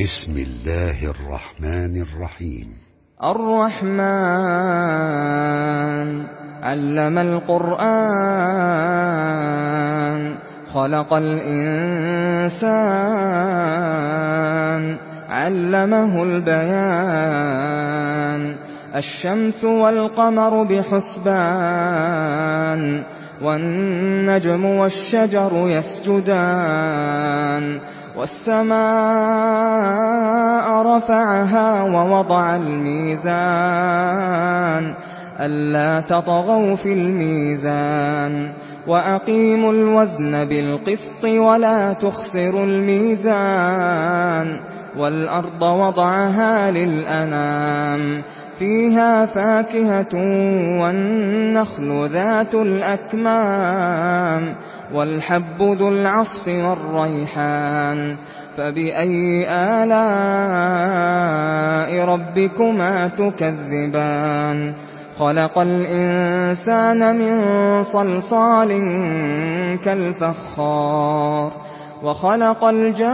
بسم الله الرحمن الرحيم. الرحمن علم القرآن خلق الإنسان علمه البيان الشمس والقمر بحسبان والنجم والشجر يسجدان والسماء رفعها ووضع الميزان ألا تطغوا في الميزان وأقيموا الوزن بالقسط ولا تخسروا الميزان والأرض وضعها للأنام فيها فاكهة والنخل ذات الأكمام والحب ذو العصف والريحان فبأي آلاء ربكما تكذبان خلق الإنسان من صلصال كالفخار وخلق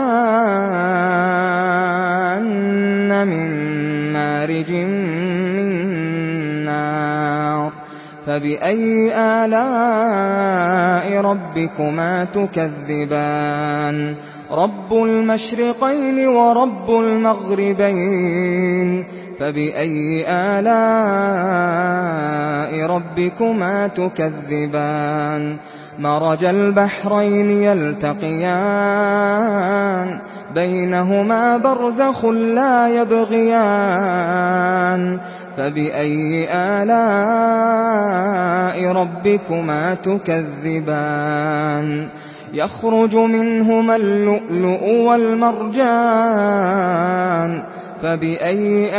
الجان من مارج من نار فبأي آلاء ربكما تكذبان رب المشرقين ورب المغربين فبأي آلاء ربكما تكذبان مرج البحرين يلتقيان بينهما برزخ لا يبغيان فبأي آلاء ربكما تكذبان يخرج منهما اللؤلؤ والمرجان فبأي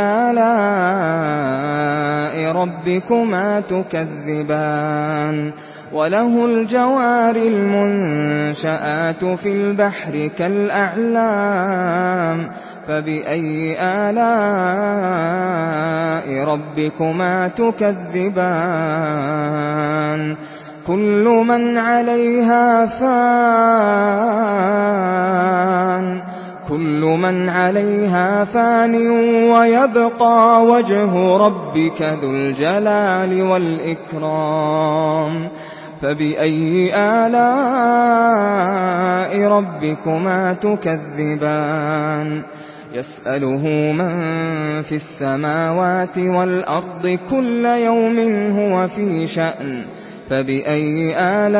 آلاء ربكما تكذبان وله الجوار المنشآت في البحر كالأعلام فبأي آلاء ربكما تكذبان كل من عليها فان ويبقى وجه ربك ذو الجلال والإكرام فبأي آلاء ربكما تكذبان يسأله من في السماوات والأرض كل يوم هو في شأن فبأي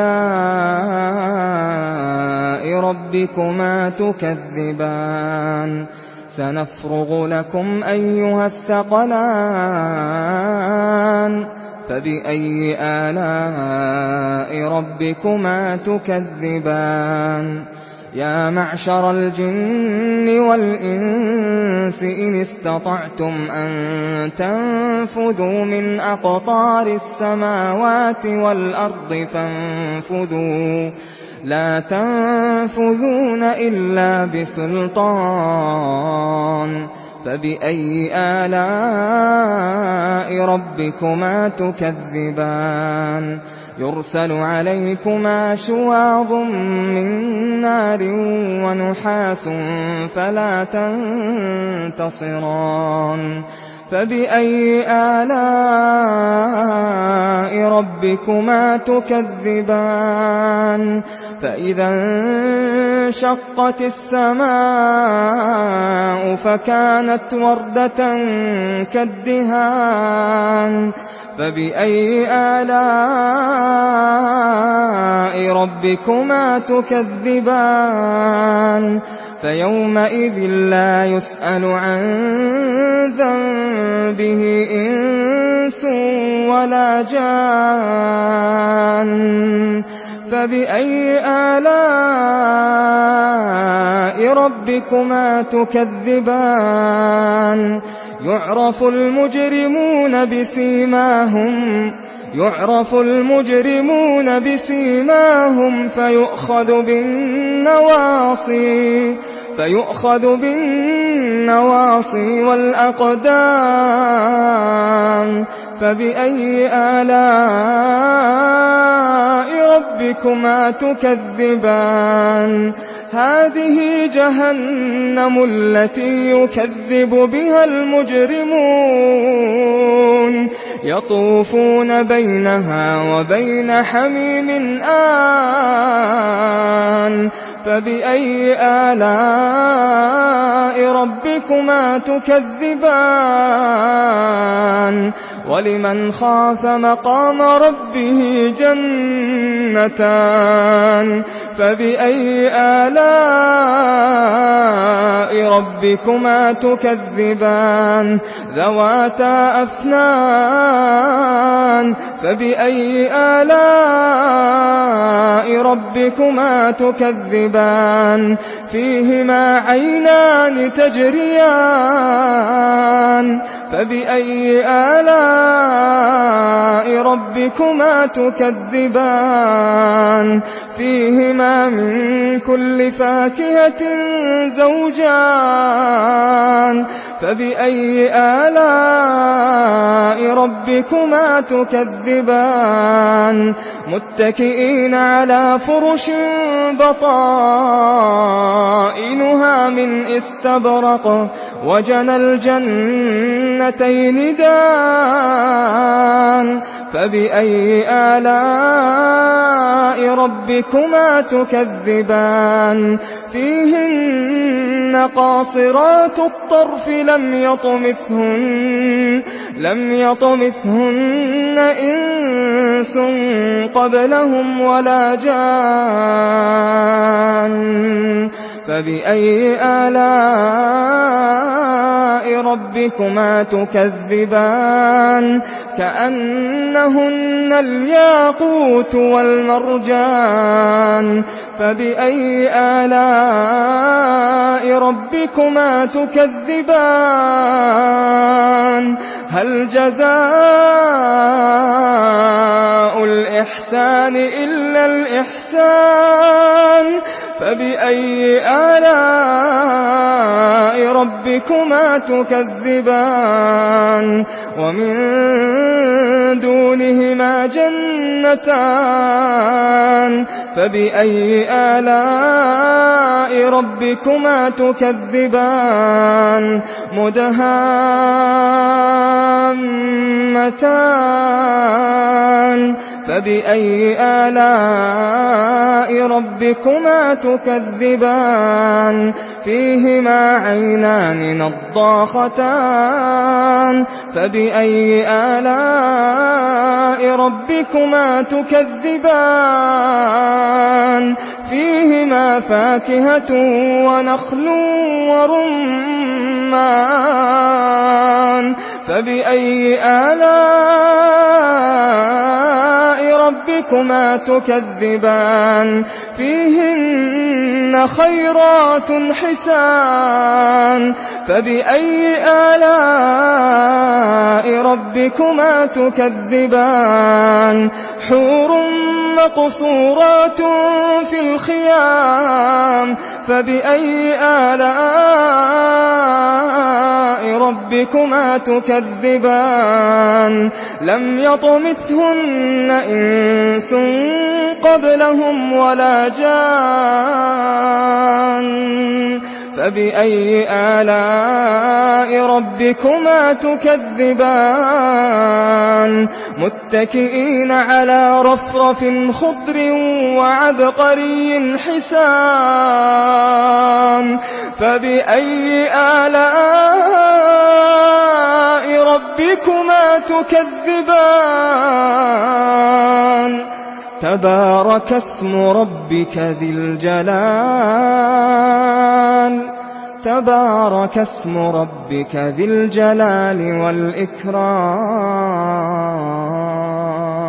آلاء ربكما تكذبان سنفرغ لكم أيها الثقلان فبأي آلاء ربكما تكذبان يا معشر الجن والإنس إن استطعتم أن تنفذوا من أقطار السماوات والأرض فانفذوا لا تنفذون إلا بسلطان فبأي آلاء ربكما تكذبان يرسل عليكما شواظ من نار ونحاس فلا تنتصران فبأي آلاء ربكما تكذبان فإذا انشقت السماء فكانت وردة كالدهان فبأي آلاء ربكما تكذبان فيومئذ لا يسأل عن ذنبه إنس ولا جان فبأي آلاء ربكما تكذبان يعرف المجرمون بسيماهم فيؤخذ بالنواصي والأقدام فبأي آلاء ربكما تكذبان هذه جهنم التي يكذب بها المجرمون يطوفون بينها وبين حميم آن فبأي آلاء ربكما تكذبان ولمن خاف مقام ربه جنتان فبأي آلاء ربكما تكذبان ذواتا أفنان فبأي آلاء ربكما تكذبان فيهما عينان تجريان فبأي آلاء ربكما تكذبان فيهما من كل فاكهة زوجان فبأي آلاء ربكما تكذبان متكئين على فرش بطائنها من استبرق وجنى الجنتين دان فبأي آلاء ربكما تكذبان فيهن قاصرات الطرف لم يطمثهن إنس قبلهم ولا جان فبأي آلاء ربكما تكذبان كأنهن الياقوت والمرجان فبأي آلاء ربكما تكذبان هل جزاء الإحسان إلا الإحسان فبأي آلاء ربكما تكذبان ومن دونهما جنتان فبأي آلاء ربكما تكذبان مدهامتان فبأي آلاء ربكما تكذبان فيهما عينان نضاختان فبأي آلاء ربكما تكذبان فيهما فاكهة ونخل ورمان فبأي آلاء ربكما تكذبان فيهن خيرات حسان فبأي آلاء ربكما تكذبان حور مقصورات في الخيام فبأي آلاء ربكما تكذبان لم يطمثهن إنس قبلهم ولا جان فبأي آلاء ربكما تكذبان متكئين على رفرف خضر وعبقري حسان فبأي آلاء ربكما تكذبان تبارك اسم ربك ذي الجلال تبارك اسم ربك ذي الجلال والإكرام